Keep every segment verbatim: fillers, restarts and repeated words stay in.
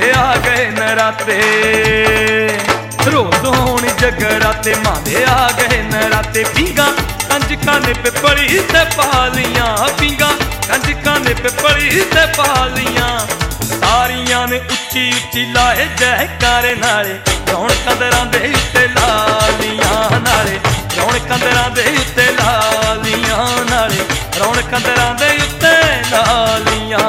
मांदे आ गए नराते, रोज होण जगराते मांदे आ गए नराते। पींगा कंजकां ने पिपली ते पालियां, पींगा कंजकां ने पिपली ते पालियां। सारियां ने उच्ची उच्ची लाए जयकारे नाले, रौणकां दरां दे उत्ते लालियां नाले, रौणकां दरां दे उत्ते लालियां नाले, रौणकां दरां दे उत्ते लालियां।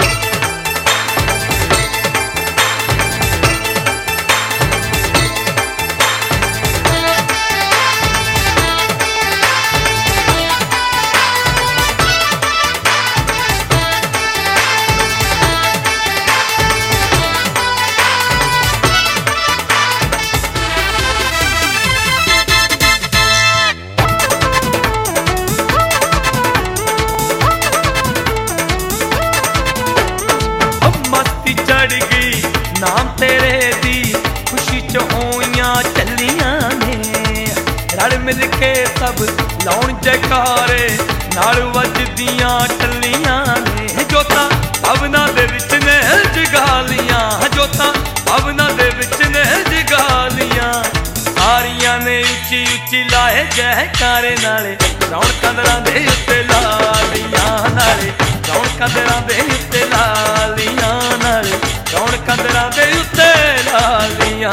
चढ़ गई नाम तेरे दी, खुशी च होइयां चलियां ने, रल मिल के सब लाउण जयकारे नाल वजदियां टलियां ने। जोतां भवनां दे विच ने जगालियां, जोतां भवनां दे विच ने जगालियां। सारियां ने उच्ची उच्ची लाए जयकारे नाले, रौणकां दरां दे उत्ते लालियां नाले, रौणकां दरां दे उत्ते लालियां नाले, रौणकां दरां दे उत्ते लालियां।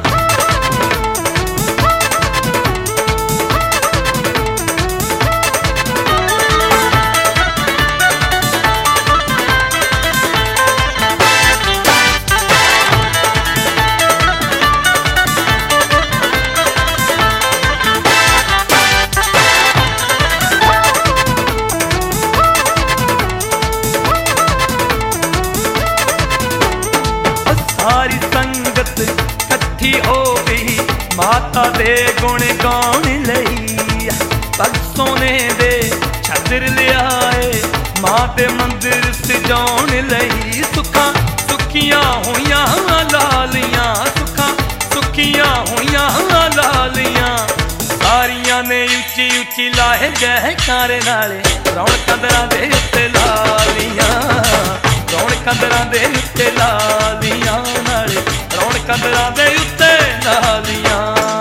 सारी संगत कट्ठी हो गई माता दे गुण गाउण लई, पग सोने दे छतर लियाए मां दे मंदिर सजाउण लई। सुखां सुखियां होइयां लालियां, सुखां सुखियां होइयां लालियां। सारियां ने उच्ची उच्ची लाए जयकारे नाले, रौणकां दरां दे उत्ते लालियां, रौणकां दरां दे उत्ते लालियां नाले, रौणकां दरां दे उत्ते लालियां।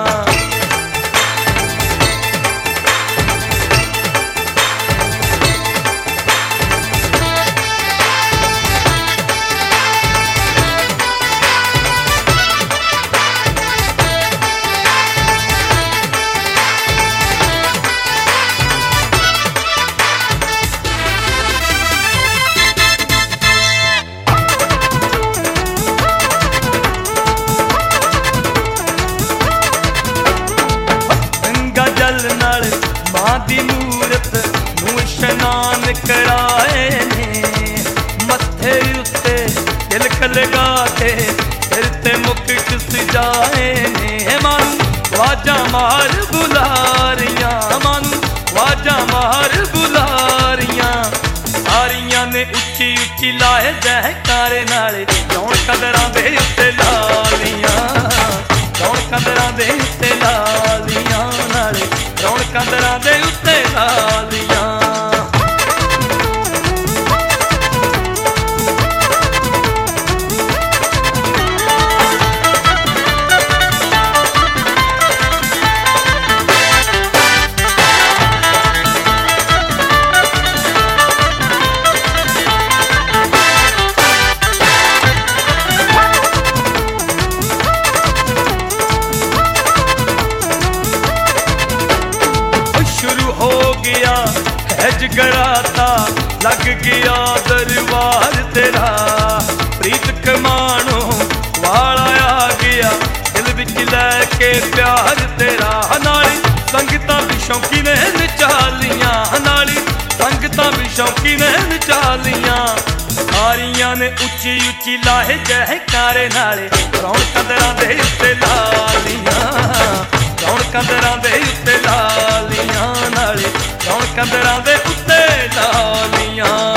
नाल मां दी मूरत नूं इशनान कराए ने, मत्थे उत्ते तिलक लगा के सिर ते मुकुट सजाए ने। मानू वाजा मार बुलारियां, मानू वाजा मार बुलारियां। सारियां ने उच्ची उच्ची लाए जयकारे नाले, रौणकां दरां दे उत्ते लालियां, रौणकां दरां दे उत्ते लालियां नाले, रौणकां दरां दे उत्ते लालियां। जगराता लग गया दरबार तेरा, प्रीत कमानो वाला आ गया दिल विच लैके प्यार तेरा। नाली संगतां भी शौकी ने नचालियां, नाली संगतां भी शौकी ने नचालियां। सारियां ने उच्ची उच्ची लाए जयकारे नाले, रौणकां दरां दे उत्ते लालियां, रौणकां दरां दे उत्ते लालियां नाले, रौणकां दरां दे उत्ते लालियां।